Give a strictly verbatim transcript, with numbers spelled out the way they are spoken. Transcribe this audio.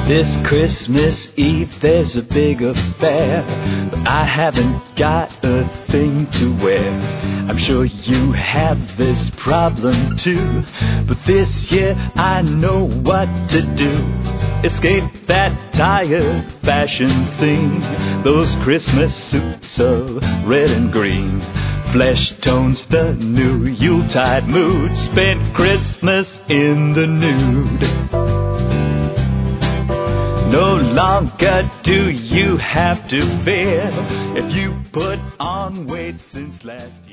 This Christmas Eve there's a big affair, but I haven't got a thing to wear. I'm sure you have this problem too, but this year I know what to do. Escape that tired fashion scene, those Christmas suits of red and green. Flesh tones the new Yuletide mood, spend Christmas in the nude. No longer do you have to fear if you put on weight since last year.